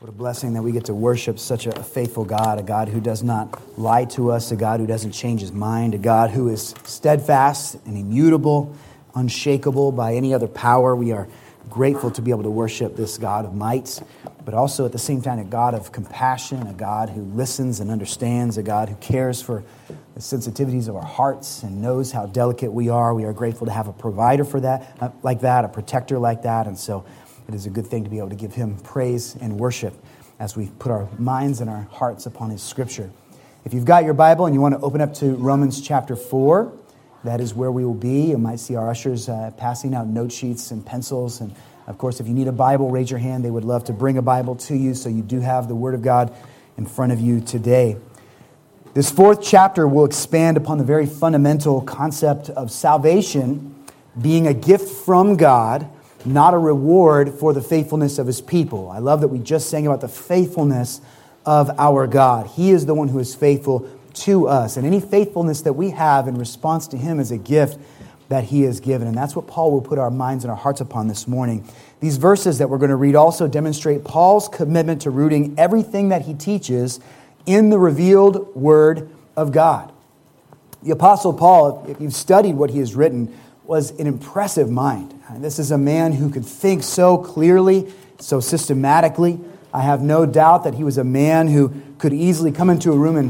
What a blessing that we get to worship such a faithful God, a God who does not lie to us, a God who doesn't change his mind, a God who is steadfast and immutable, unshakable by any other power. We are grateful to be able to worship this God of might, but also at the same time a God of compassion, a God who listens and understands, a God who cares for the sensitivities of our hearts and knows how delicate we are. We are grateful to have a provider for that, like that, a protector like that, and so it is a good thing to be able to give him praise and worship as we put our minds and our hearts upon his scripture. If you've got your Bible and you want to open up to Romans chapter 4, that is where we will be. You might see our ushers passing out note sheets and pencils. And of course, if you need a Bible, raise your hand. They would love to bring a Bible to you so you do have the Word of God in front of you today. This fourth chapter will expand upon the very fundamental concept of salvation being a gift from God, not a reward for the faithfulness of his people. I love that we just sang about the faithfulness of our God. He is the one who is faithful to us. And any faithfulness that we have in response to him is a gift that he has given. And that's what Paul will put our minds and our hearts upon this morning. These verses that we're going to read also demonstrate Paul's commitment to rooting everything that he teaches in the revealed Word of God. The Apostle Paul, if you've studied what he has written, was an impressive mind. This is a man who could think so clearly, so systematically. I have no doubt that he was a man who could easily come into a room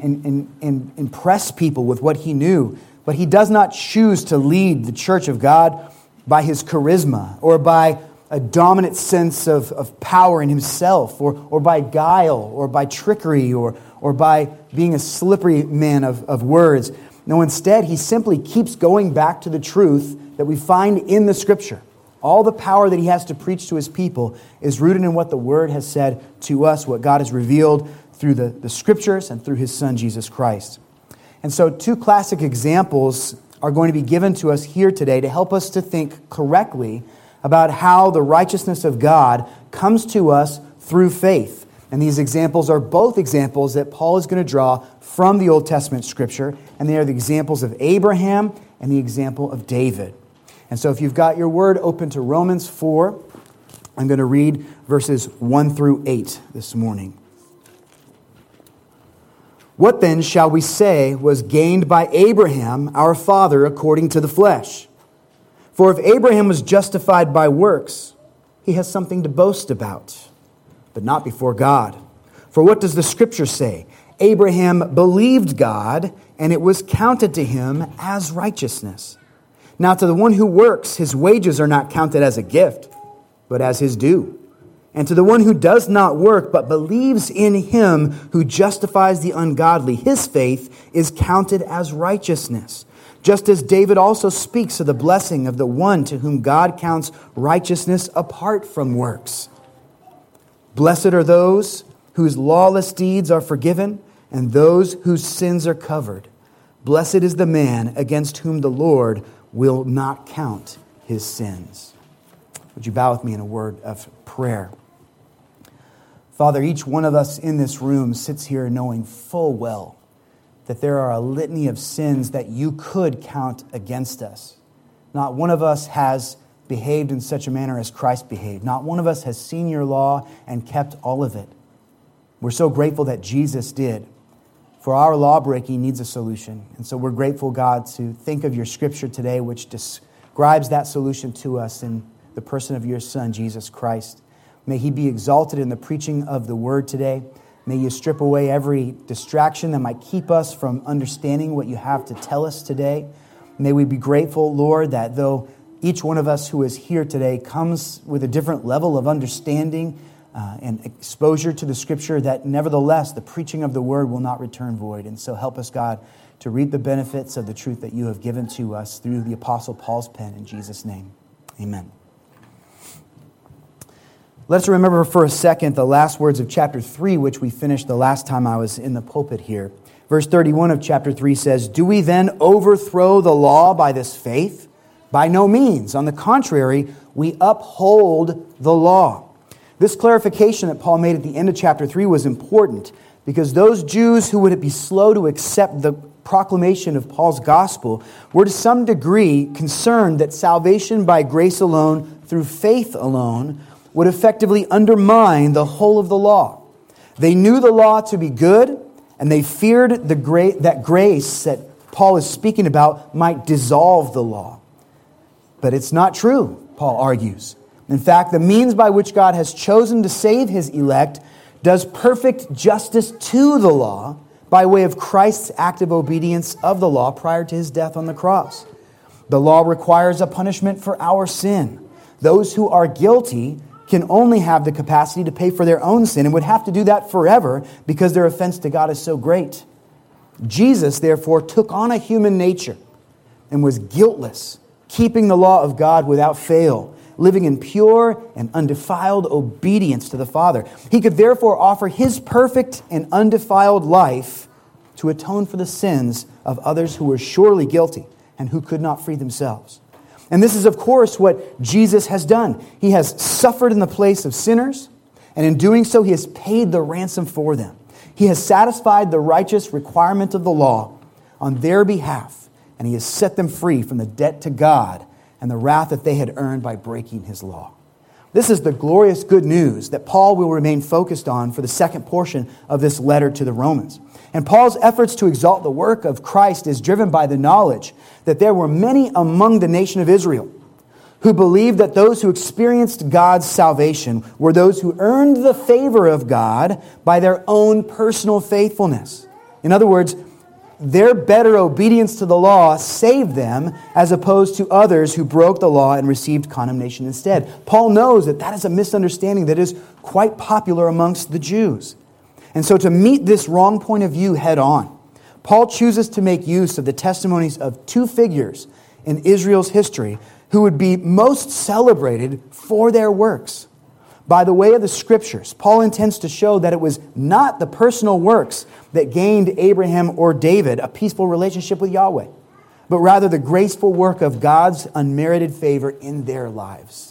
and impress people with what he knew. But he does not choose to lead the church of God by his charisma or by a dominant sense of power in himself or by guile or by trickery or by being a slippery man of words. No, instead, he simply keeps going back to the truth that we find in the Scripture. All the power that he has to preach to his people is rooted in what the Word has said to us, what God has revealed through the Scriptures and through his Son, Jesus Christ. And so two classic examples are going to be given to us here today to help us to think correctly about how the righteousness of God comes to us through faith. And these examples are both examples that Paul is going to draw from the Old Testament Scripture, and they are the examples of Abraham and the example of David. And so if you've got your word open to Romans 4, I'm going to read verses 1 through 8 this morning. What then shall we say was gained by Abraham, our father, according to the flesh? For if Abraham was justified by works, he has something to boast about, but not before God. For what does the Scripture say? Abraham believed God, and it was counted to him as righteousness. Now to the one who works, his wages are not counted as a gift, but as his due. And to the one who does not work, but believes in him who justifies the ungodly, his faith is counted as righteousness. Just as David also speaks of the blessing of the one to whom God counts righteousness apart from works. Blessed are those whose lawless deeds are forgiven, and those whose sins are covered. Blessed is the man against whom the Lord will not count his sins. Would you bow with me in a word of prayer? Father, each one of us in this room sits here knowing full well that there are a litany of sins that you could count against us. Not one of us has behaved in such a manner as Christ behaved. Not one of us has seen your law and kept all of it. We're so grateful that Jesus did. For our law-breaking needs a solution. And so we're grateful, God, to think of your Scripture today, which describes that solution to us in the person of your Son, Jesus Christ. May he be exalted in the preaching of the Word today. May you strip away every distraction that might keep us from understanding what you have to tell us today. May we be grateful, Lord, that though each one of us who is here today comes with a different level of understanding and exposure to the Scripture, that nevertheless the preaching of the Word will not return void. And so help us, God, to reap the benefits of the truth that you have given to us through the Apostle Paul's pen. In Jesus' name, amen. Let's remember for a second the last words of chapter 3, which we finished the last time I was in the pulpit here. Verse 31 of chapter 3 says, "Do we then overthrow the law by this faith? By no means. On the contrary, we uphold the law." This clarification that Paul made at the end of chapter 3 was important because those Jews who would be slow to accept the proclamation of Paul's gospel were to some degree concerned that salvation by grace alone, through faith alone, would effectively undermine the whole of the law. They knew the law to be good, and they feared that grace that Paul is speaking about might dissolve the law. But it's not true, Paul argues. In fact, the means by which God has chosen to save his elect does perfect justice to the law by way of Christ's active obedience of the law prior to his death on the cross. The law requires a punishment for our sin. Those who are guilty can only have the capacity to pay for their own sin and would have to do that forever because their offense to God is so great. Jesus, therefore, took on a human nature and was guiltless, keeping the law of God without fail, living in pure and undefiled obedience to the Father. He could therefore offer his perfect and undefiled life to atone for the sins of others who were surely guilty and who could not free themselves. And this is, of course, what Jesus has done. He has suffered in the place of sinners, and in doing so, he has paid the ransom for them. He has satisfied the righteous requirement of the law on their behalf, and he has set them free from the debt to God and the wrath that they had earned by breaking his law. This is the glorious good news that Paul will remain focused on for the second portion of this letter to the Romans. And Paul's efforts to exalt the work of Christ is driven by the knowledge that there were many among the nation of Israel who believed that those who experienced God's salvation were those who earned the favor of God by their own personal faithfulness. In other words, their better obedience to the law saved them as opposed to others who broke the law and received condemnation instead. Paul knows that that is a misunderstanding that is quite popular amongst the Jews. And so to meet this wrong point of view head on, Paul chooses to make use of the testimonies of two figures in Israel's history who would be most celebrated for their works. By the way of the Scriptures, Paul intends to show that it was not the personal works that gained Abraham or David a peaceful relationship with Yahweh, but rather the graceful work of God's unmerited favor in their lives.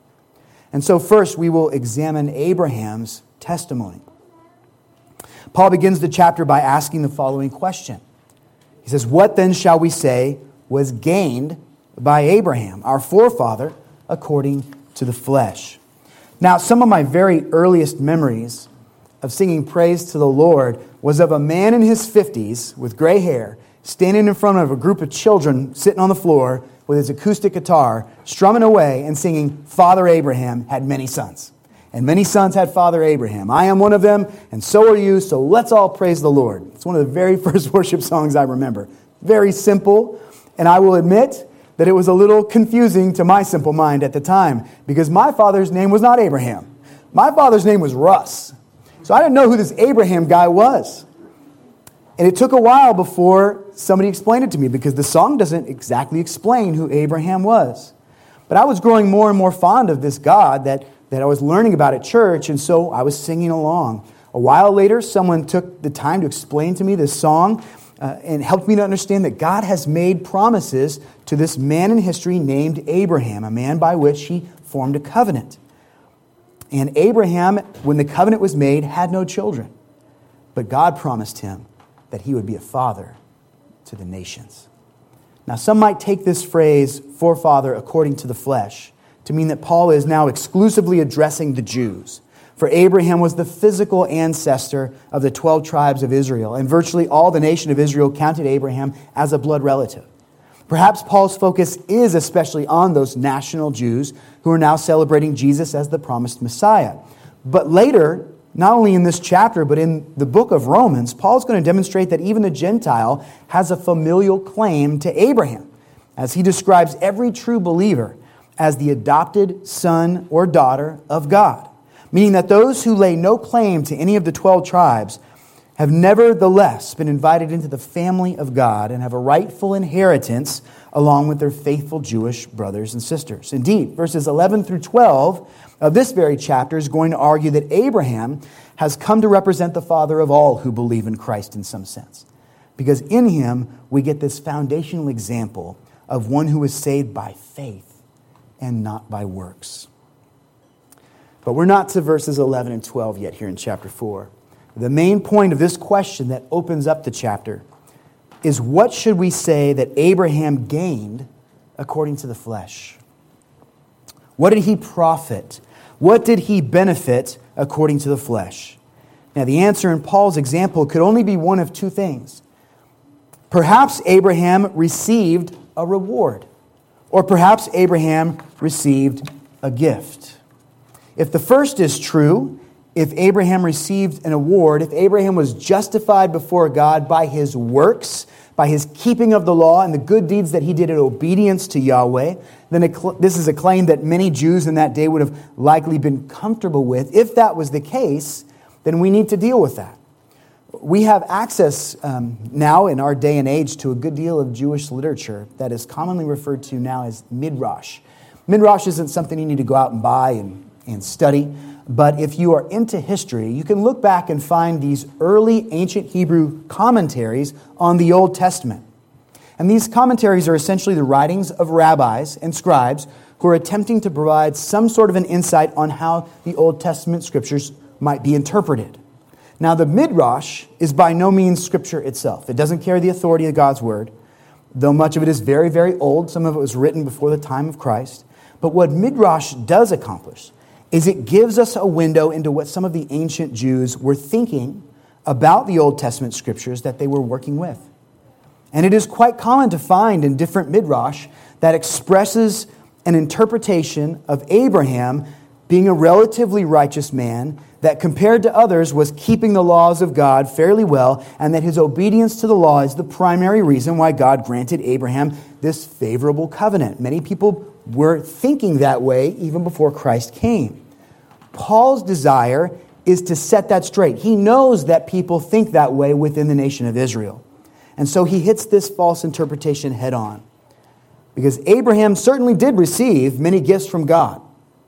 And so first we will examine Abraham's testimony. Paul begins the chapter by asking the following question. He says, "What then shall we say was gained by Abraham, our forefather, according to the flesh?" Now, some of my very earliest memories of singing praise to the Lord was of a man in his 50s with gray hair standing in front of a group of children sitting on the floor with his acoustic guitar, strumming away and singing, "Father Abraham had many sons, and many sons had Father Abraham. I am one of them, and so are you, so let's all praise the Lord." It's one of the very first worship songs I remember. Very simple, and I will admit that it was a little confusing to my simple mind at the time, because my father's name was not Abraham. My father's name was Russ. So I didn't know who this Abraham guy was. And it took a while before somebody explained it to me, because the song doesn't exactly explain who Abraham was. But I was growing more and more fond of this God that I was learning about at church, and so I was singing along. A while later, someone took the time to explain to me this song and helped me to understand that God has made promises to this man in history named Abraham, a man by which he formed a covenant. And Abraham, when the covenant was made, had no children. But God promised him that he would be a father to the nations. Now, some might take this phrase, forefather according to the flesh, to mean that Paul is now exclusively addressing the Jews. For Abraham was the physical ancestor of the 12 tribes of Israel, and virtually all the nation of Israel counted Abraham as a blood relative. Perhaps Paul's focus is especially on those national Jews who are now celebrating Jesus as the promised Messiah. But later, not only in this chapter, but in the book of Romans, Paul's going to demonstrate that even the Gentile has a familial claim to Abraham, as he describes every true believer as the adopted son or daughter of God. Meaning that those who lay no claim to any of the 12 tribes have nevertheless been invited into the family of God and have a rightful inheritance along with their faithful Jewish brothers and sisters. Indeed, verses 11 through 12 of this very chapter is going to argue that Abraham has come to represent the father of all who believe in Christ in some sense. Because in him we get this foundational example of one who is saved by faith and not by works. But we're not to verses 11 and 12 yet here in chapter 4. The main point of this question that opens up the chapter is, what should we say that Abraham gained according to the flesh? What did he profit? What did he benefit according to the flesh? Now, the answer in Paul's example could only be one of two things. Perhaps Abraham received a reward, or perhaps Abraham received a gift. If the first is true, if Abraham received an award, if Abraham was justified before God by his works, by his keeping of the law and the good deeds that he did in obedience to Yahweh, then this is a claim that many Jews in that day would have likely been comfortable with. If that was the case, then we need to deal with that. We have access now in our day and age to a good deal of Jewish literature that is commonly referred to now as Midrash. Midrash isn't something you need to go out and buy and study, but if you are into history, you can look back and find these early ancient Hebrew commentaries on the Old Testament. And these commentaries are essentially the writings of rabbis and scribes who are attempting to provide some sort of an insight on how the Old Testament scriptures might be interpreted. Now, the Midrash is by no means Scripture itself. It doesn't carry the authority of God's Word, though much of it is very, very old. Some of it was written before the time of Christ. But what Midrash does accomplish is it gives us a window into what some of the ancient Jews were thinking about the Old Testament Scriptures that they were working with. And it is quite common to find in different Midrash that expresses an interpretation of Abraham being a relatively righteous man that compared to others was keeping the laws of God fairly well, and that his obedience to the law is the primary reason why God granted Abraham this favorable covenant. Many people were thinking that way even before Christ came. Paul's desire is to set that straight. He knows that people think that way within the nation of Israel. And so he hits this false interpretation head on. Because Abraham certainly did receive many gifts from God.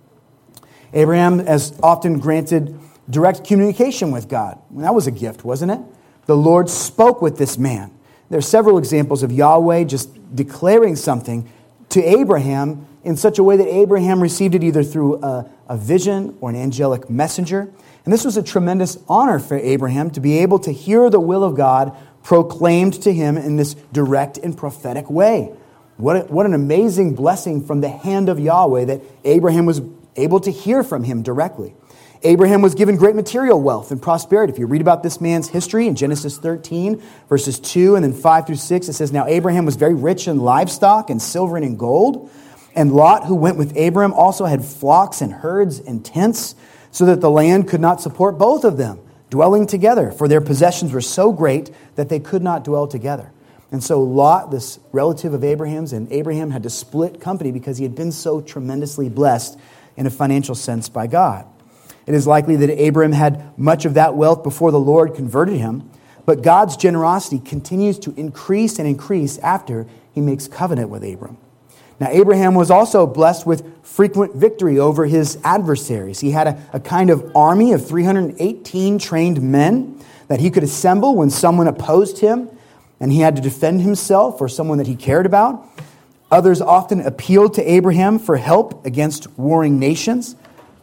Abraham has often granted direct communication with God. That was a gift, wasn't it? The Lord spoke with this man. There are several examples of Yahweh just declaring something to Abraham in such a way that Abraham received it either through a vision or an angelic messenger. And this was a tremendous honor for Abraham to be able to hear the will of God proclaimed to him in this direct and prophetic way. What an amazing blessing from the hand of Yahweh that Abraham was able to hear from him directly. Abraham was given great material wealth and prosperity. If you read about this man's history in Genesis 13, verses 2 and then 5 through 6, it says, "Now Abraham was very rich in livestock and silver and in gold. And Lot, who went with Abraham, also had flocks and herds and tents, so that the land could not support both of them, dwelling together. For their possessions were so great that they could not dwell together." And so Lot, this relative of Abraham's, and Abraham had to split company because he had been so tremendously blessed in a financial sense by God. It is likely that Abraham had much of that wealth before the Lord converted him, but God's generosity continues to increase and increase after he makes covenant with Abram. Now, Abraham was also blessed with frequent victory over his adversaries. He had a kind of army of 318 trained men that he could assemble when someone opposed him and he had to defend himself or someone that he cared about. Others often appealed to Abraham for help against warring nations.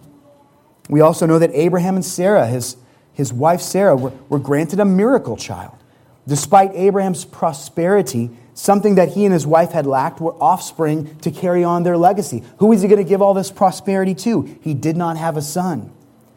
We also know that Abraham and Sarah, his wife Sarah, were granted a miracle child. Despite Abraham's prosperity, something that he and his wife had lacked were offspring to carry on their legacy. Who is he going to give all this prosperity to? He did not have a son.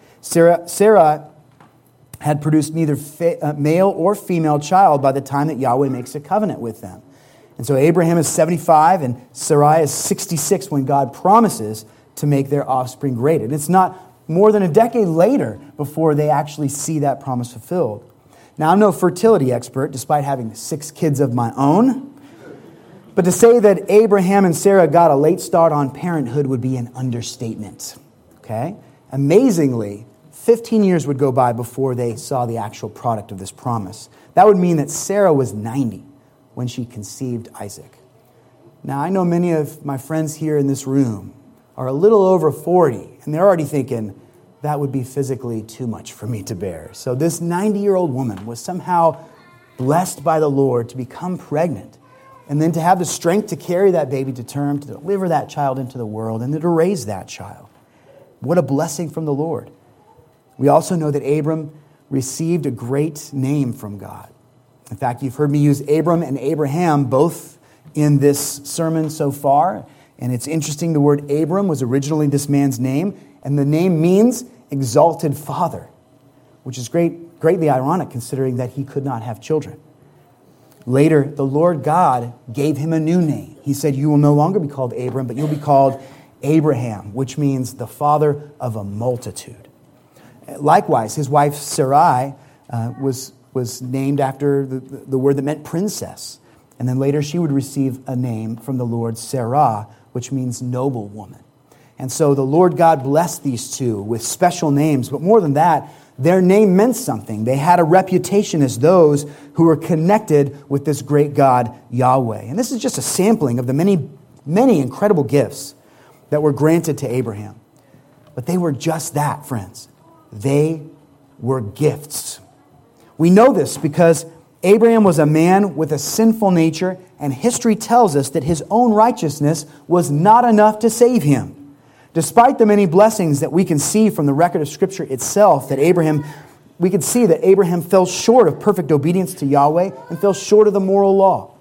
Sarah had produced neither male or female child by the time that Yahweh makes a covenant with them. And so Abraham is 75 and Sarai is 66 when God promises to make their offspring great. And it's not more than a decade later before they actually see that promise fulfilled. Now, I'm no fertility expert, despite having 6 kids of my own. But to say that Abraham and Sarah got a late start on parenthood would be an understatement. Okay? Amazingly, 15 years would go by before they saw the actual product of this promise. That would mean that Sarah was 90 when she conceived Isaac. Now, I know many of my friends here in this room are a little over 40, and they're already thinking, that would be physically too much for me to bear. So this 90-year-old woman was somehow blessed by the Lord to become pregnant, and then to have the strength to carry that baby to term, to deliver that child into the world, and then to raise that child. What a blessing from the Lord. We also know that Abram received a great name from God. In fact, you've heard me use Abram and Abraham both in this sermon so far. And it's interesting, the word Abram was originally this man's name. And the name means exalted father, which is greatly ironic considering that he could not have children. Later, the Lord God gave him a new name. He said, you will no longer be called Abram, but you'll be called Abraham, which means the father of a multitude. Likewise, his wife Sarai was named after the word that meant princess. And then later she would receive a name from the Lord, Sarah, which means noble woman. And so the Lord God blessed these two with special names. But more than that, their name meant something. They had a reputation as those who were connected with this great God, Yahweh. And this is just a sampling of the many, many incredible gifts that were granted to Abraham. But they were just that, friends. They were gifts. We know this because Abraham was a man with a sinful nature, and history tells us that his own righteousness was not enough to save him. Despite the many blessings that we can see from the record of Scripture itself, we can see that Abraham fell short of perfect obedience to Yahweh and fell short of the moral law.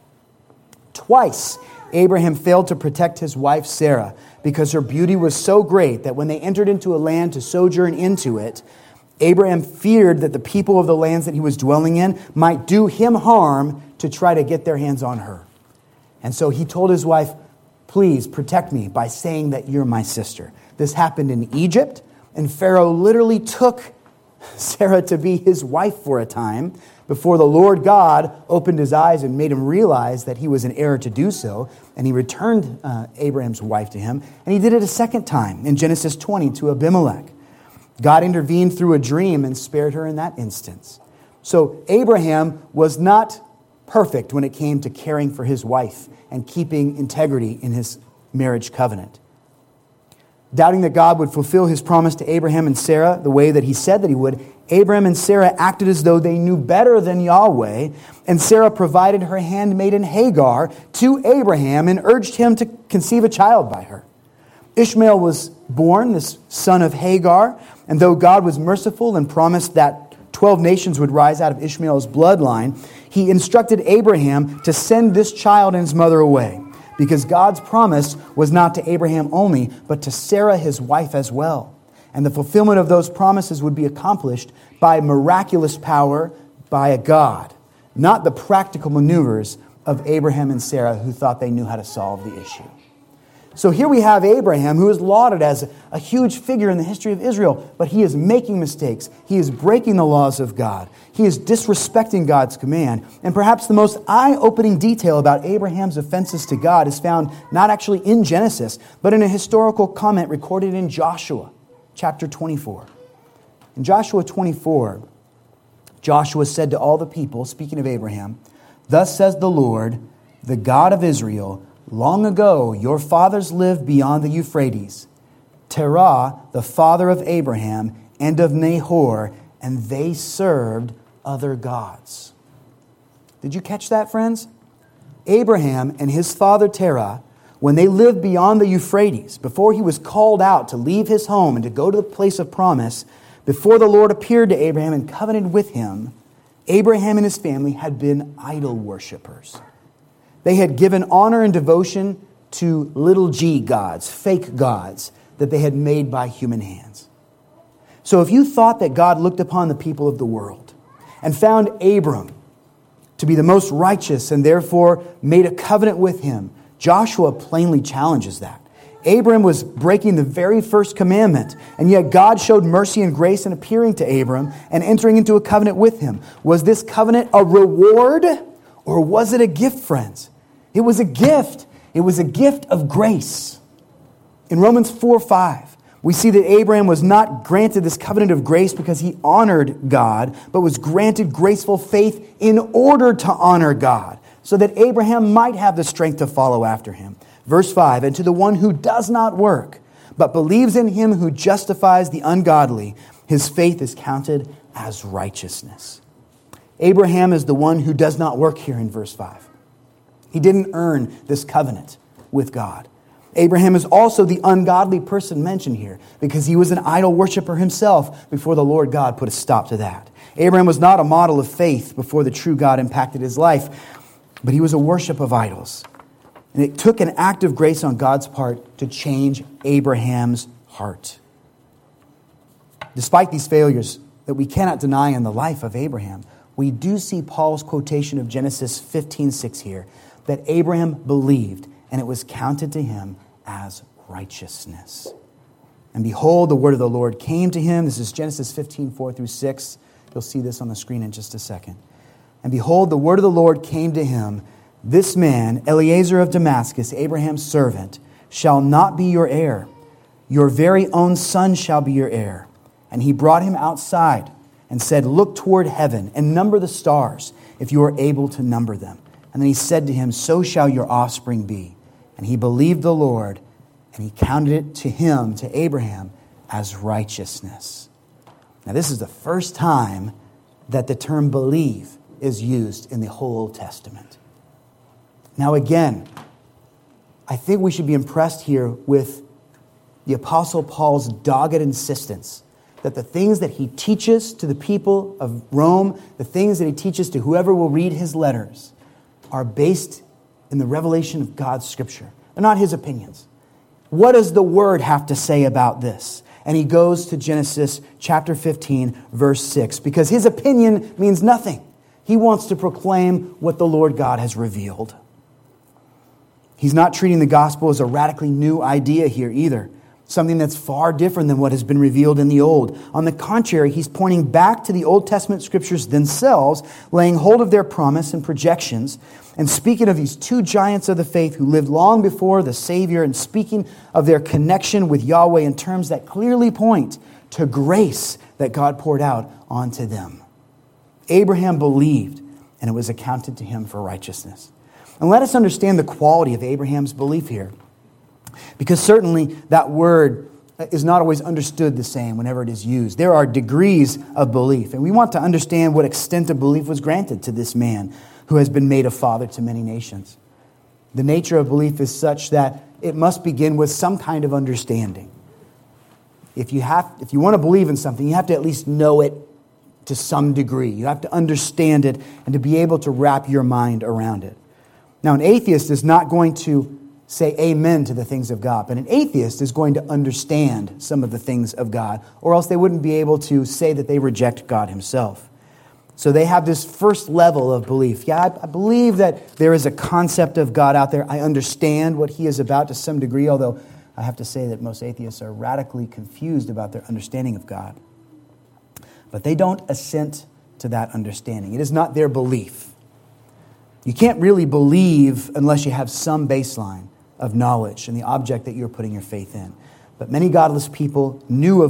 Twice, Abraham failed to protect his wife Sarah because her beauty was so great that when they entered into a land to sojourn into it, Abraham feared that the people of the lands that he was dwelling in might do him harm to try to get their hands on her. And so he told his wife, please protect me by saying that you're my sister. This happened in Egypt, and Pharaoh literally took Sarah to be his wife for a time before the Lord God opened his eyes and made him realize that he was in error to do so, and he returned Abraham's wife to him, and he did it a second time in Genesis 20 to Abimelech. God intervened through a dream and spared her in that instance. So Abraham was not perfect when it came to caring for his wife and keeping integrity in his marriage covenant. Doubting that God would fulfill his promise to Abraham and Sarah the way that he said that he would, Abraham and Sarah acted as though they knew better than Yahweh, and Sarah provided her handmaiden Hagar to Abraham and urged him to conceive a child by her. Ishmael was born, this son of Hagar, and though God was merciful and promised that 12 nations would rise out of Ishmael's bloodline, he instructed Abraham to send this child and his mother away, because God's promise was not to Abraham only, but to Sarah, his wife, as well. And the fulfillment of those promises would be accomplished by miraculous power by a God, not the practical maneuvers of Abraham and Sarah who thought they knew how to solve the issue. So here we have Abraham, who is lauded as a huge figure in the history of Israel, but he is making mistakes. He is breaking the laws of God. He is disrespecting God's command. And perhaps the most eye-opening detail about Abraham's offenses to God is found not actually in Genesis, but in a historical comment recorded in Joshua, chapter 24. In Joshua 24, Joshua said to all the people, speaking of Abraham, "Thus says the Lord, the God of Israel, long ago, your fathers lived beyond the Euphrates, Terah, the father of Abraham and of Nahor, and they served other gods." Did you catch that, friends? Abraham and his father Terah, when they lived beyond the Euphrates, before he was called out to leave his home and to go to the place of promise, before the Lord appeared to Abraham and covenanted with him, Abraham and his family had been idol worshipers. They had given honor and devotion to little g gods, fake gods, that they had made by human hands. So if you thought that God looked upon the people of the world and found Abram to be the most righteous and therefore made a covenant with him, Joshua plainly challenges that. Abram was breaking the very first commandment, and yet God showed mercy and grace in appearing to Abram and entering into a covenant with him. Was this covenant a reward? Or was it a gift, friends? It was a gift. It was a gift of grace. In Romans 4:5, we see that Abraham was not granted this covenant of grace because he honored God, but was granted graceful faith in order to honor God, so that Abraham might have the strength to follow after him. Verse 5, "And to the one who does not work, but believes in him who justifies the ungodly, his faith is counted as righteousness." Abraham is the one who does not work here in verse 5. He didn't earn this covenant with God. Abraham is also the ungodly person mentioned here because he was an idol worshiper himself before the Lord God put a stop to that. Abraham was not a model of faith before the true God impacted his life, but he was a worship of idols. And it took an act of grace on God's part to change Abraham's heart. despite these failures that we cannot deny in the life of Abraham, we do see Paul's quotation of Genesis 15:6 here, that Abraham believed, and it was counted to him as righteousness. And behold, the word of the Lord came to him. This is Genesis 15:4-6. You'll see this on the screen in just a second. And behold, the word of the Lord came to him, this man, Eliezer of Damascus, Abraham's servant, shall not be your heir. Your very own son shall be your heir. And he brought him outside and said, look toward heaven and number the stars, if you are able to number them. And then he said to him, so shall your offspring be. And he believed the Lord, and he counted it to him, to Abraham, as righteousness. Now this is the first time that the term believe is used in the whole Old Testament. Now again, I think we should be impressed here with the Apostle Paul's dogged insistence that the things that he teaches to the people of Rome, the things that he teaches to whoever will read his letters, are based in the revelation of God's Scripture. They're not his opinions. What does the Word have to say about this? And he goes to Genesis chapter 15, verse 6, because his opinion means nothing. He wants to proclaim what the Lord God has revealed. He's not treating the gospel as a radically new idea here either, something that's far different than what has been revealed in the Old. On the contrary, he's pointing back to the Old Testament Scriptures themselves, laying hold of their promise and projections, and speaking of these two giants of the faith who lived long before the Savior, and speaking of their connection with Yahweh in terms that clearly point to grace that God poured out onto them. Abraham believed, and it was accounted to him for righteousness. And let us understand the quality of Abraham's belief here, because certainly that word is not always understood the same whenever it is used. There are degrees of belief, and we want to understand what extent of belief was granted to this man who has been made a father to many nations. The nature of belief is such that it must begin with some kind of understanding. If you want to believe in something, you have to at least know it to some degree. You have to understand it and to be able to wrap your mind around it. Now, an atheist is not going to say amen to the things of God, but an atheist is going to understand some of the things of God, or else they wouldn't be able to say that they reject God himself. So they have this first level of belief. Yeah, I believe that there is a concept of God out there. I understand what he is about to some degree, although I have to say that most atheists are radically confused about their understanding of God. But they don't assent to that understanding. It is not their belief. You can't really believe unless you have some baseline of knowledge and the object that you're putting your faith in. But many godless people knew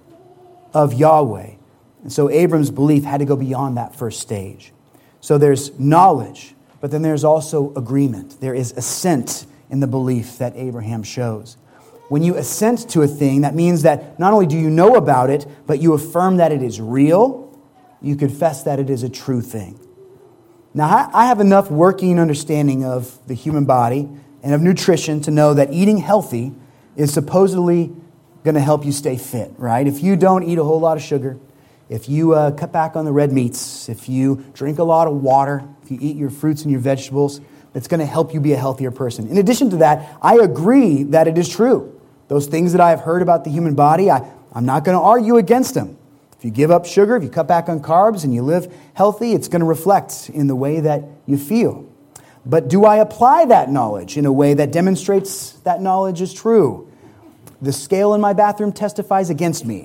of Yahweh. And so Abram's belief had to go beyond that first stage. So there's knowledge, but then there's also agreement. There is assent in the belief that Abraham shows. When you assent to a thing, that means that not only do you know about it, but you affirm that it is real. You confess that it is a true thing. Now, I have enough working understanding of the human body and of nutrition to know that eating healthy is supposedly going to help you stay fit, right? If you don't eat a whole lot of sugar, if you cut back on the red meats, if you drink a lot of water, if you eat your fruits and your vegetables, it's going to help you be a healthier person. In addition to that, I agree that it is true. Those things that I have heard about the human body, I'm not going to argue against them. If you give up sugar, if you cut back on carbs and you live healthy, it's going to reflect in the way that you feel. But do I apply that knowledge in a way that demonstrates that knowledge is true? The scale in my bathroom testifies against me.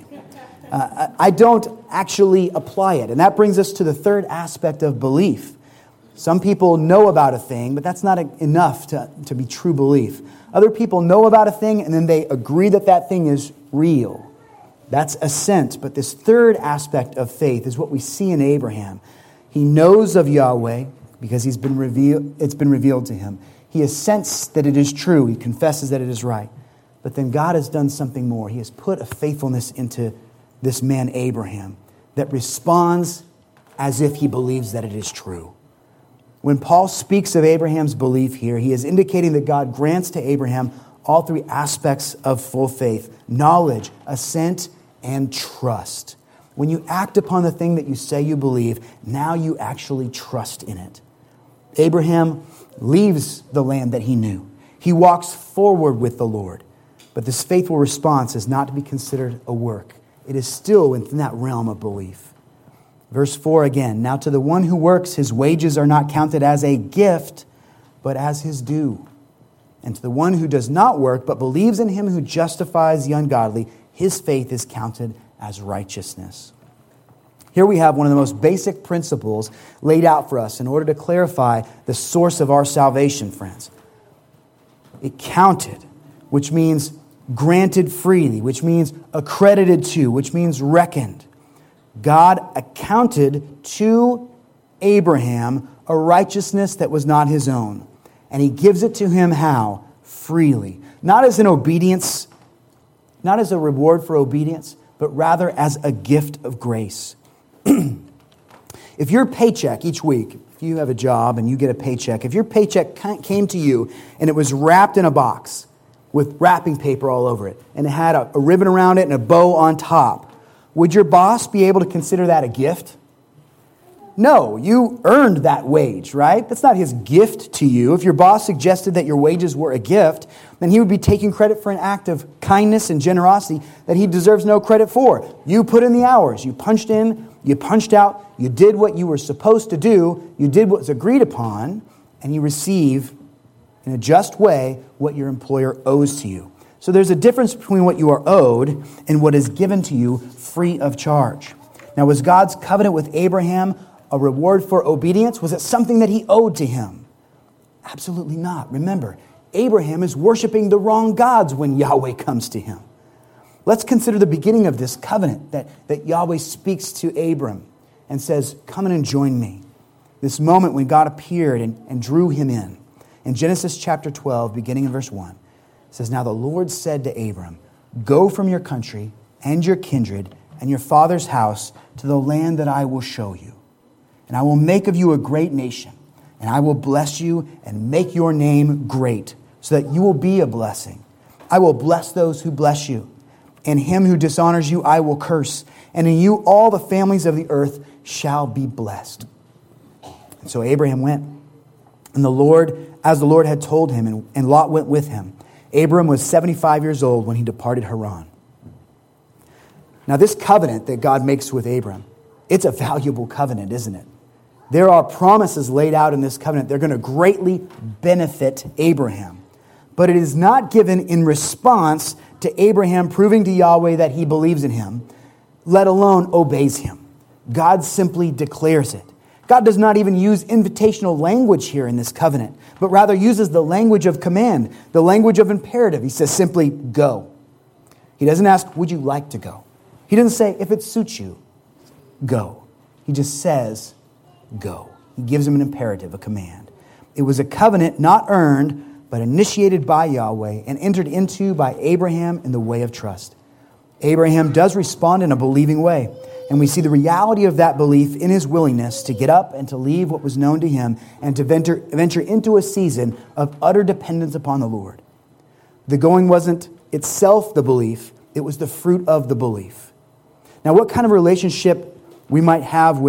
I don't actually apply it. And that brings us to the third aspect of belief. Some people know about a thing, but that's not enough to be true belief. Other people know about a thing and then they agree that that thing is real. That's assent. But this third aspect of faith is what we see in Abraham. He knows of Yahweh because it's been revealed to him. He assents that it is true. He confesses that it is right. But then God has done something more. He has put a faithfulness into this man Abraham that responds as if he believes that it is true. When Paul speaks of Abraham's belief here, he is indicating that God grants to Abraham all three aspects of full faith: knowledge, assent, and trust. When you act upon the thing that you say you believe, now you actually trust in it. Abraham leaves the land that he knew. He walks forward with the Lord. But this faithful response is not to be considered a work. it is still within that realm of belief. Verse 4 again, now to the one who works, his wages are not counted as a gift, but as his due. And to the one who does not work, but believes in him who justifies the ungodly, his faith is counted as righteousness. Here we have one of the most basic principles laid out for us in order to clarify the source of our salvation, friends. It counted, which means granted freely, which means accredited to, which means reckoned. God accounted to Abraham a righteousness that was not his own. And he gives it to him how? Freely. Not as an obedience, not as a reward for obedience, but rather as a gift of grace. If your paycheck each week, if you have a job and you get a paycheck, if your paycheck came to you and it was wrapped in a box with wrapping paper all over it, and it had a ribbon around it and a bow on top, would your boss be able to consider that a gift? No, you earned that wage, right? That's not his gift to you. If your boss suggested that your wages were a gift, then he would be taking credit for an act of kindness and generosity that he deserves no credit for. You put in the hours. You punched in, you punched out, you did what you were supposed to do, you did what was agreed upon, and you receive, in a just way, what your employer owes to you. So there's a difference between what you are owed and what is given to you free of charge. Now, was God's covenant with Abraham a reward for obedience? Was it something that he owed to him? Absolutely not. Remember, Abraham is worshiping the wrong gods when Yahweh comes to him. Let's consider the beginning of this covenant that Yahweh speaks to Abram and says, come in and join me. This moment when God appeared and drew him in. In Genesis chapter 12, beginning in verse 1, it says, now the Lord said to Abram, go from your country and your kindred and your father's house to the land that I will show you. And I will make of you a great nation, and I will bless you and make your name great, so that you will be a blessing. I will bless those who bless you, and him who dishonors you I will curse, and in you all the families of the earth shall be blessed. And so Abraham went, and as the Lord had told him, and Lot went with him. Abram was 75 years old when he departed Haran. Now this covenant that God makes with Abram, it's a valuable covenant, isn't it? There are promises laid out in this covenant. They're going to greatly benefit Abraham. But it is not given in response to Abraham proving to Yahweh that he believes in him, let alone obeys him. God simply declares it. God does not even use invitational language here in this covenant, but rather uses the language of command, the language of imperative. He says simply, go. He doesn't ask, would you like to go? He doesn't say, if it suits you, go. He just says, go. He gives him an imperative, a command. It was a covenant not earned, but initiated by Yahweh and entered into by Abraham in the way of trust. Abraham does respond in a believing way, and we see the reality of that belief in his willingness to get up and to leave what was known to him and to venture into a season of utter dependence upon the Lord. The going wasn't itself the belief, it was the fruit of the belief. Now, what kind of relationship we might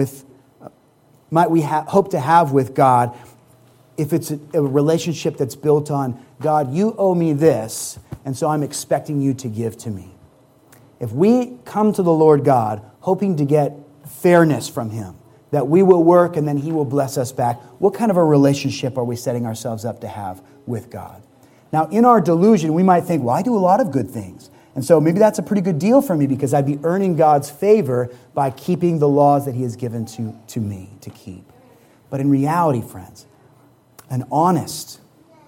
we hope to have with God if it's a relationship that's built on, God, you owe me this, and so I'm expecting you to give to me. If we come to the Lord God hoping to get fairness from him, that we will work and then he will bless us back, what kind of a relationship are we setting ourselves up to have with God? Now, in our delusion, we might think, well, I do a lot of good things. And so maybe that's a pretty good deal for me because I'd be earning God's favor by keeping the laws that he has given to me to keep. But in reality, friends, an honest,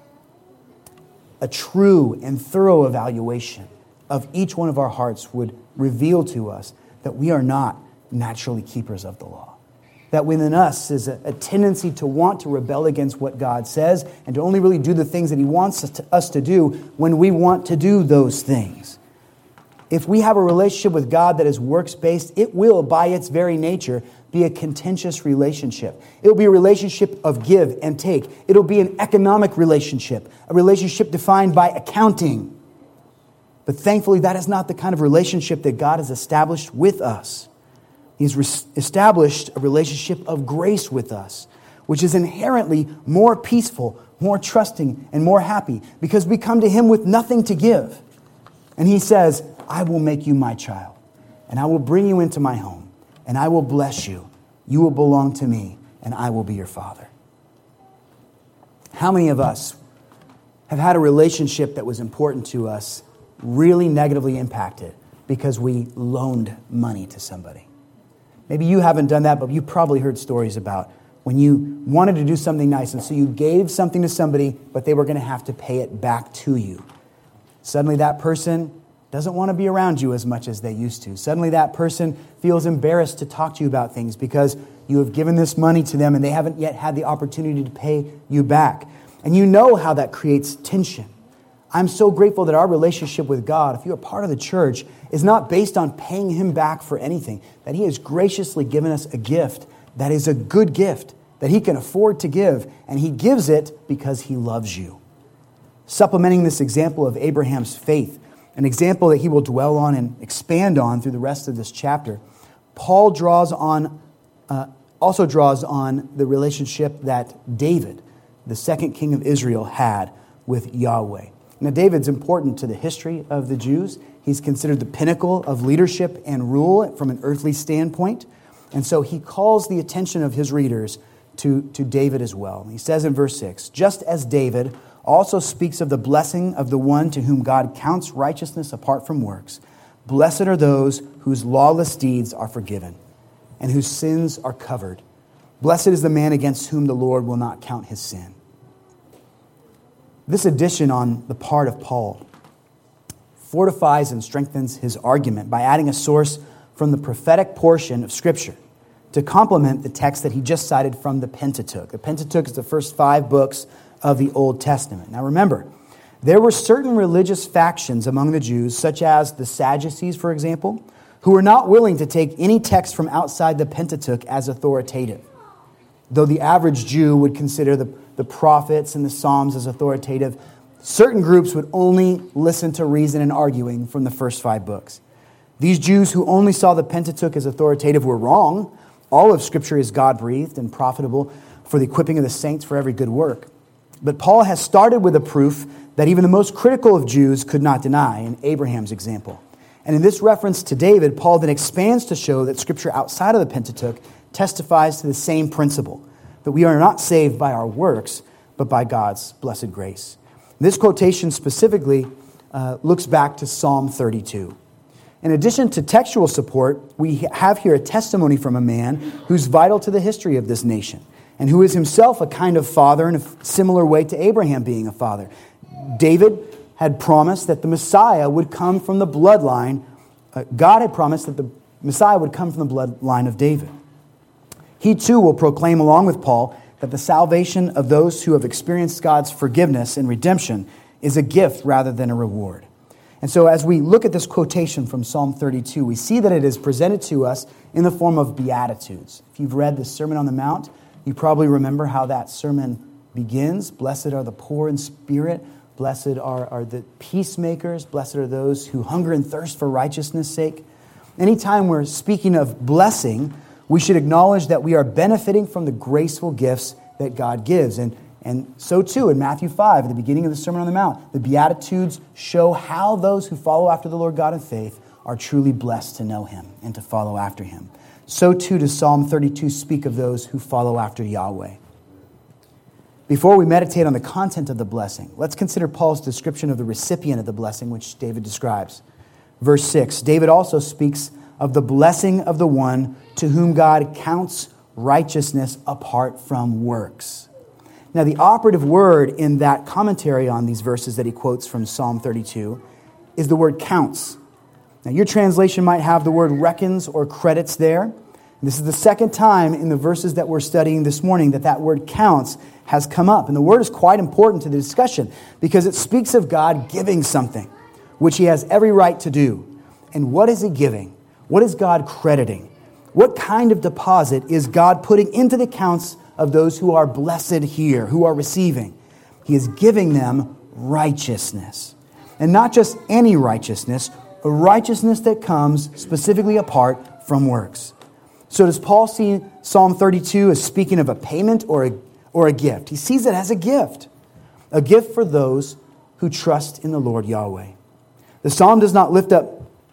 a true and thorough evaluation of each one of our hearts would reveal to us that we are not naturally keepers of the law. That within us is a tendency to want to rebel against what God says and to only really do the things that he wants us to do when we want to do those things. If we have a relationship with God that is works-based, it will, by its very nature, be a contentious relationship. It will be a relationship of give and take. It will be an economic relationship, a relationship defined by accounting. But thankfully, that is not the kind of relationship that God has established with us. He's established a relationship of grace with us, which is inherently more peaceful, more trusting, and more happy because we come to him with nothing to give. And he says, I will make you my child. and I will bring you into my home, and I will bless you. You will belong to me, and I will be your father. How many of us have had a relationship that was important to us really negatively impacted because we loaned money to somebody? Maybe you haven't done that, but you've probably heard stories about when you wanted to do something nice, and so you gave something to somebody, but they were going to have to pay it back to you. Suddenly that person doesn't want to be around you as much as they used to. Suddenly that person feels embarrassed to talk to you about things because you have given this money to them and they haven't yet had the opportunity to pay you back. And you know how that creates tension. I'm so grateful that our relationship with God, if you're a part of the church, is not based on paying Him back for anything, that He has graciously given us a gift that is a good gift that He can afford to give, and He gives it because He loves you. Supplementing this example of Abraham's faith, an example that he will dwell on and expand on through the rest of this chapter, Paul also draws on the relationship that David, the second king of Israel, had with Yahweh. Now, David's important to the history of the Jews. He's considered the pinnacle of leadership and rule from an earthly standpoint. And so he calls the attention of his readers to David as well. He says in verse 6, just as David also speaks of the blessing of the one to whom God counts righteousness apart from works, blessed are those whose lawless deeds are forgiven and whose sins are covered. Blessed is the man against whom the Lord will not count his sin. This addition on the part of Paul fortifies and strengthens his argument by adding a source from the prophetic portion of Scripture to complement the text that he just cited from the Pentateuch. The Pentateuch is the first 5 books of the Old Testament. Now remember, there were certain religious factions among the Jews, such as the Sadducees, for example, who were not willing to take any text from outside the Pentateuch as authoritative. Though the average Jew would consider the prophets and the Psalms as authoritative, certain groups would only listen to reason and arguing from the first 5 books. These Jews who only saw the Pentateuch as authoritative were wrong. All of Scripture is God-breathed and profitable for the equipping of the saints for every good work. But Paul has started with a proof that even the most critical of Jews could not deny, in Abraham's example. And in this reference to David, Paul then expands to show that Scripture outside of the Pentateuch testifies to the same principle, that we are not saved by our works, but by God's blessed grace. This quotation specifically looks back to Psalm 32. In addition to textual support, we have here a testimony from a man who's vital to the history of this nation, and who is himself a kind of father in a similar way to Abraham being a father. David had promised that the Messiah would come from the bloodline. God had promised that the Messiah would come from the bloodline of David. He too will proclaim along with Paul that the salvation of those who have experienced God's forgiveness and redemption is a gift rather than a reward. And so as we look at this quotation from Psalm 32, we see that it is presented to us in the form of Beatitudes. If you've read the Sermon on the Mount, you probably remember how that sermon begins. Blessed are the poor in spirit. Blessed are the peacemakers. Blessed are those who hunger and thirst for righteousness' sake. Anytime we're speaking of blessing, we should acknowledge that we are benefiting from the graceful gifts that God gives. And so too in Matthew 5, at the beginning of the Sermon on the Mount, the Beatitudes show how those who follow after the Lord God in faith are truly blessed to know Him and to follow after Him. So too does Psalm 32 speak of those who follow after Yahweh. Before we meditate on the content of the blessing, let's consider Paul's description of the recipient of the blessing, which David describes. Verse 6, David also speaks of the blessing of the one to whom God counts righteousness apart from works. Now, the operative word in that commentary on these verses that he quotes from Psalm 32 is the word counts. Now, your translation might have the word reckons or credits there. This is the second time in the verses that we're studying this morning that word counts has come up. And the word is quite important to the discussion because it speaks of God giving something, which He has every right to do. And what is He giving? What is God crediting? What kind of deposit is God putting into the accounts of those who are blessed here, who are receiving? He is giving them righteousness. And not just any righteousness, a righteousness that comes specifically apart from works. So does Paul see Psalm 32 as speaking of a payment or a gift? He sees it as a gift for those who trust in the Lord Yahweh. The psalm does not lift up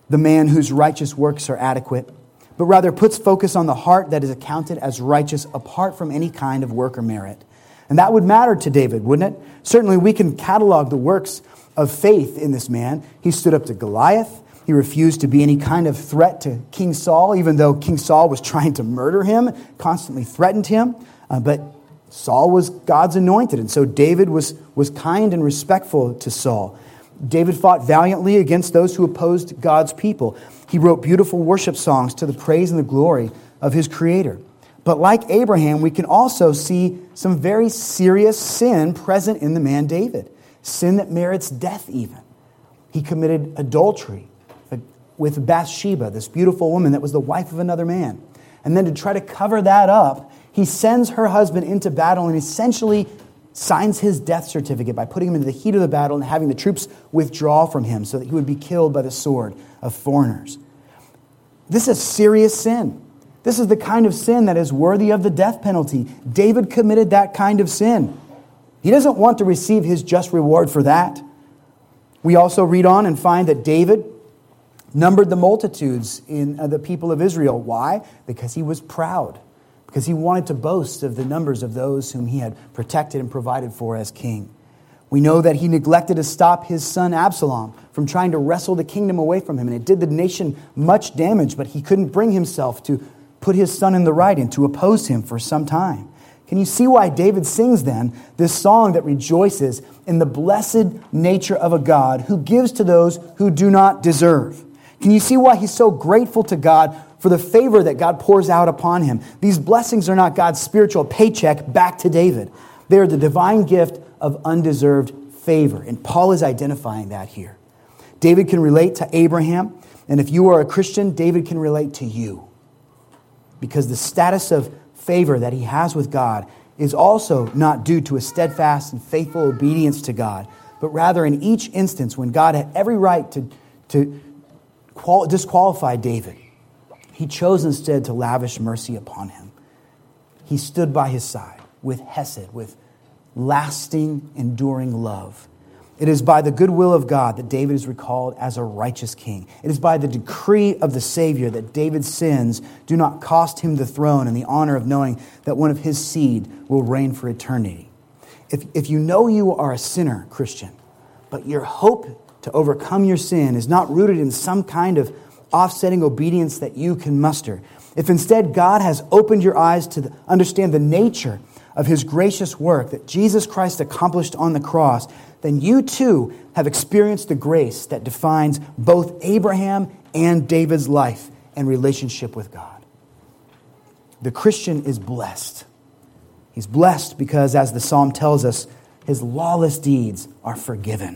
the man whose righteous works are adequate, but rather puts focus on the heart that is accounted as righteous apart from any kind of work or merit. And that would matter to David, wouldn't it? Certainly we can catalog the works of faith in this man. He stood up to Goliath. He refused to be any kind of threat to King Saul, even though King Saul was trying to murder him, constantly threatened him. But Saul was God's anointed, and so David was kind and respectful to Saul. David fought valiantly against those who opposed God's people. He wrote beautiful worship songs to the praise and the glory of his Creator. But like Abraham, we can also see some very serious sin present in the man David. Sin that merits death even. He committed adultery with Bathsheba, this beautiful woman that was the wife of another man. And then to try to cover that up, he sends her husband into battle and essentially signs his death certificate by putting him into the heat of the battle and having the troops withdraw from him so that he would be killed by the sword of foreigners. This is serious sin. This is the kind of sin that is worthy of the death penalty. David committed that kind of sin. He doesn't want to receive his just reward for that. We also read on and find that David numbered the multitudes in the people of Israel. Why? Because he was proud. Because he wanted to boast of the numbers of those whom he had protected and provided for as king. We know that he neglected to stop his son Absalom from trying to wrestle the kingdom away from him. And it did the nation much damage, but he couldn't bring himself to put his son in the right and to oppose him for some time. Can you see why David sings then this song that rejoices in the blessed nature of a God who gives to those who do not deserve? Can you see why he's so grateful to God for the favor that God pours out upon him? These blessings are not God's spiritual paycheck back to David. They are the divine gift of undeserved favor. And Paul is identifying that here. David can relate to Abraham. And if you are a Christian, David can relate to you. Because the status of favor that he has with God is also not due to a steadfast and faithful obedience to God, but rather in each instance when God had every right to disqualify David, he chose instead to lavish mercy upon him. He stood by his side with hesed, with lasting, enduring love. It is by the goodwill of God that David is recalled as a righteous king. It is by the decree of the Savior that David's sins do not cost him the throne and the honor of knowing that one of his seed will reign for eternity. If you know you are a sinner, Christian, but your hope to overcome your sin is not rooted in some kind of offsetting obedience that you can muster, if instead God has opened your eyes to understand the nature of his gracious work that Jesus Christ accomplished on the cross, then you too have experienced the grace that defines both Abraham and David's life and relationship with God. The Christian is blessed. He's blessed because, as the psalm tells us, his lawless deeds are forgiven.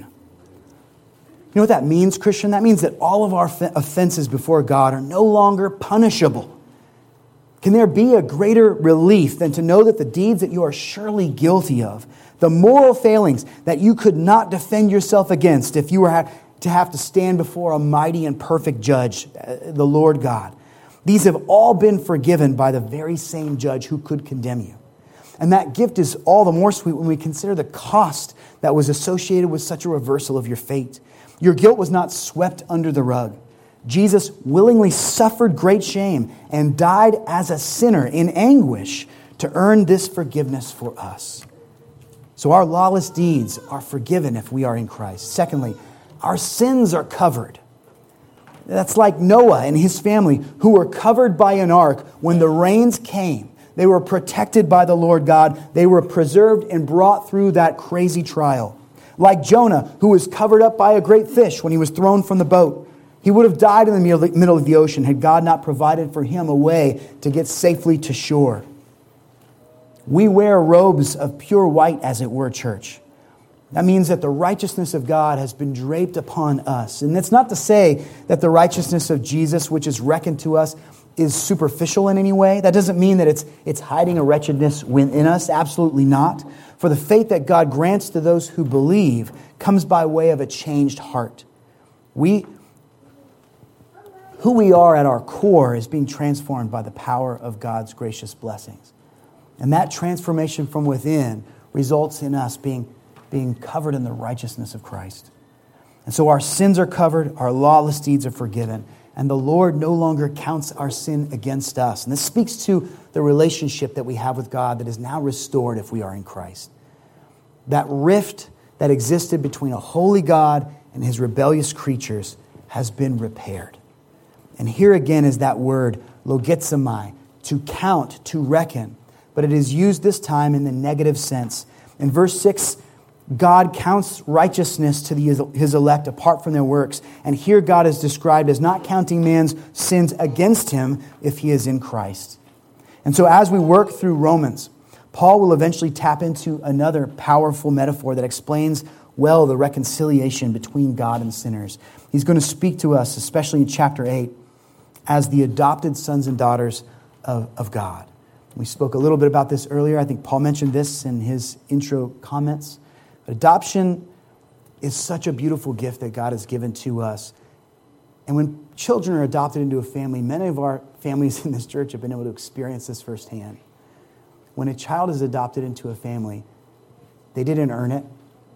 You know what that means, Christian? That means that all of our offenses before God are no longer punishable. Can there be a greater relief than to know that the deeds that you are surely guilty of, the moral failings that you could not defend yourself against if you were to have to stand before a mighty and perfect judge, the Lord God, these have all been forgiven by the very same judge who could condemn you. And that gift is all the more sweet when we consider the cost that was associated with such a reversal of your fate. Your guilt was not swept under the rug. Jesus willingly suffered great shame and died as a sinner in anguish to earn this forgiveness for us. So our lawless deeds are forgiven if we are in Christ. Secondly, our sins are covered. That's like Noah and his family who were covered by an ark when the rains came. They were protected by the Lord God. They were preserved and brought through that crazy trial. Like Jonah, who was covered up by a great fish when he was thrown from the boat. He would have died in the middle of the ocean had God not provided for him a way to get safely to shore. We wear robes of pure white, as it were, church. That means that the righteousness of God has been draped upon us. And that's not to say that the righteousness of Jesus, which is reckoned to us, is superficial in any way. That doesn't mean that it's hiding a wretchedness within us. Absolutely not. For the faith that God grants to those who believe comes by way of a changed heart. Who we are at our core is being transformed by the power of God's gracious blessings. And that transformation from within results in us being covered in the righteousness of Christ. And so our sins are covered, our lawless deeds are forgiven, and the Lord no longer counts our sin against us. And this speaks to the relationship that we have with God that is now restored if we are in Christ. That rift that existed between a holy God and his rebellious creatures has been repaired. And here again is that word, logizomai, to count, to reckon. But it is used this time in the negative sense. In verse 6, God counts righteousness to his elect apart from their works. And here God is described as not counting man's sins against him if he is in Christ. And so as we work through Romans, Paul will eventually tap into another powerful metaphor that explains well the reconciliation between God and sinners. He's going to speak to us, especially in chapter 8, as the adopted sons and daughters of God. We spoke a little bit about this earlier. I think Paul mentioned this in his intro comments. Adoption is such a beautiful gift that God has given to us. And when children are adopted into a family, many of our families in this church have been able to experience this firsthand. When a child is adopted into a family, they didn't earn it.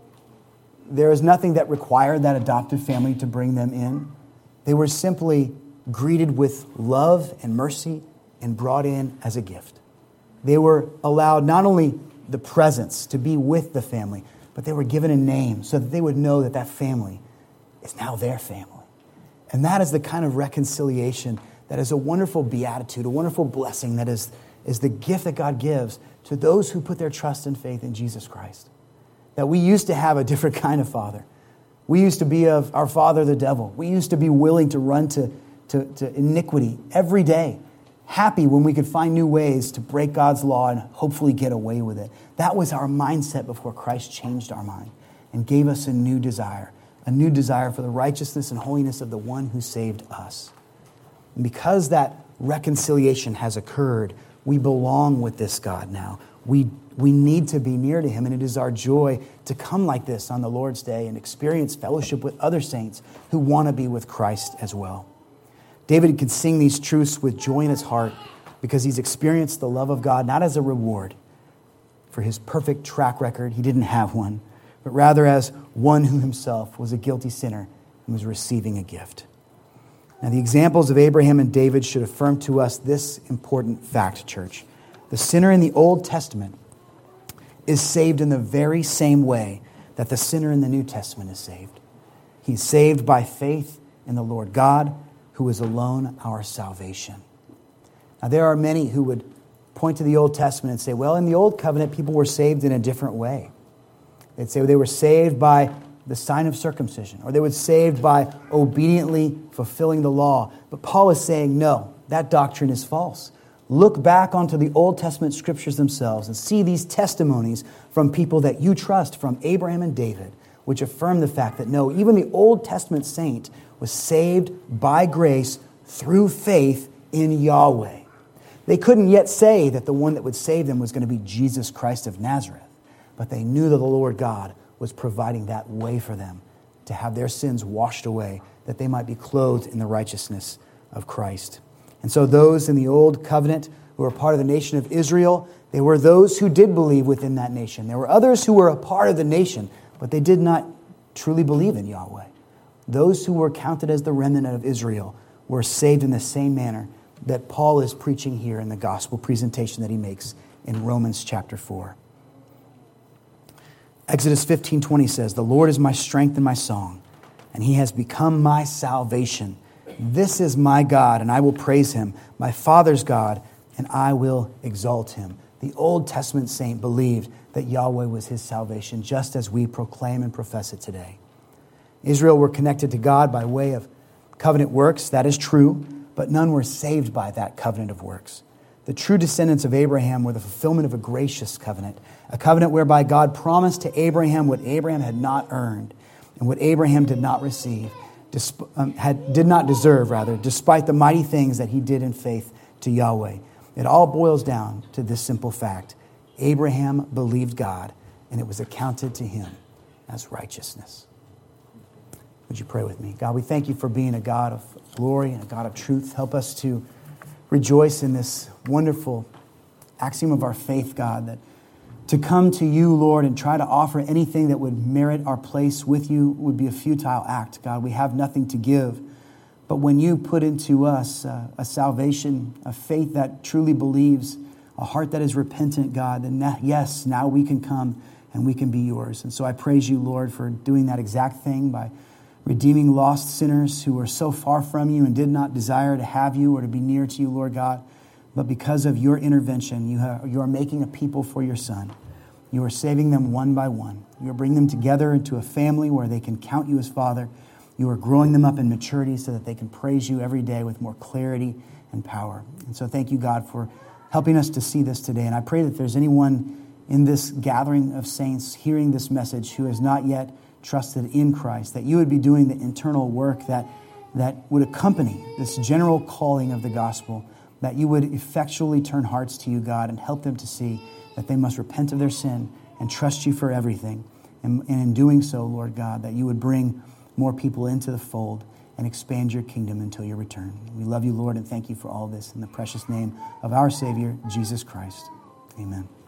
There is nothing that required that adopted family to bring them in. They were simply greeted with love and mercy and brought in as a gift. They were allowed not only the presence to be with the family, but they were given a name so that they would know that that family is now their family. And that is the kind of reconciliation that is a wonderful beatitude, a wonderful blessing that is the gift that God gives to those who put their trust and faith in Jesus Christ. That we used to have a different kind of father. We used to be of our father, the devil. We used to be willing to run to iniquity every day, happy when we could find new ways to break God's law and hopefully get away with it. That was our mindset before Christ changed our mind and gave us a new desire for the righteousness and holiness of the one who saved us. And because that reconciliation has occurred, we belong with this God now. We need to be near to him, and it is our joy to come like this on the Lord's Day and experience fellowship with other saints who want to be with Christ as well. David can sing these truths with joy in his heart because he's experienced the love of God not as a reward for his perfect track record. He didn't have one, but rather as one who himself was a guilty sinner and was receiving a gift. Now, the examples of Abraham and David should affirm to us this important fact, church. The sinner in the Old Testament is saved in the very same way that the sinner in the New Testament is saved. He's saved by faith in the Lord God, who is alone our salvation. Now, there are many who would point to the Old Testament and say, well, in the Old Covenant, people were saved in a different way. They'd say they were saved by the sign of circumcision, or they were saved by obediently fulfilling the law. But Paul is saying, no, that doctrine is false. Look back onto the Old Testament scriptures themselves and see these testimonies from people that you trust, from Abraham and David, which affirm the fact that no, even the Old Testament saint was saved by grace through faith in Yahweh. They couldn't yet say that the one that would save them was going to be Jesus Christ of Nazareth, but they knew that the Lord God was providing that way for them to have their sins washed away, that they might be clothed in the righteousness of Christ. And so those in the Old Covenant who were part of the nation of Israel, they were those who did believe within that nation. There were others who were a part of the nation, but they did not truly believe in Yahweh. Those who were counted as the remnant of Israel were saved in the same manner that Paul is preaching here in the gospel presentation that he makes in Romans chapter 4. Exodus 15:20 says, "The Lord is my strength and my song, and he has become my salvation. This is my God, and I will praise him, my father's God, and I will exalt him." The Old Testament saint believed that Yahweh was his salvation, just as we proclaim and profess it today. Israel were connected to God by way of covenant works. That is true, but none were saved by that covenant of works. The true descendants of Abraham were the fulfillment of a gracious covenant, a covenant whereby God promised to Abraham what Abraham had not earned and what Abraham did not receive, did not deserve, despite the mighty things that he did in faith to Yahweh. It all boils down to this simple fact. Abraham believed God, and it was accounted to him as righteousness. Would you pray with me? God, we thank you for being a God of glory and a God of truth. Help us to rejoice in this wonderful axiom of our faith, God, that To come to you, Lord, and try to offer anything that would merit our place with you would be a futile act, God. We have nothing to give. But when you put into us a salvation, a faith that truly believes, a heart that is repentant, God, then yes, now we can come and we can be yours. And so I praise you, Lord, for doing that exact thing by redeeming lost sinners who were so far from you and did not desire to have you or to be near to you, Lord God. But because of your intervention, you are making a people for your Son. You are saving them one by one. You are bringing them together into a family where they can count you as Father. You are growing them up in maturity so that they can praise you every day with more clarity and power. And so thank you, God, for helping us to see this today. And I pray that there's anyone in this gathering of saints hearing this message who has not yet trusted in Christ, that you would be doing the internal work that would accompany this general calling of the gospel, that you would effectually turn hearts to you, God, and help them to see that they must repent of their sin and trust you for everything. And in doing so, Lord God, that you would bring more people into the fold and expand your kingdom until your return. We love you, Lord, and thank you for all this in the precious name of our Savior, Jesus Christ. Amen.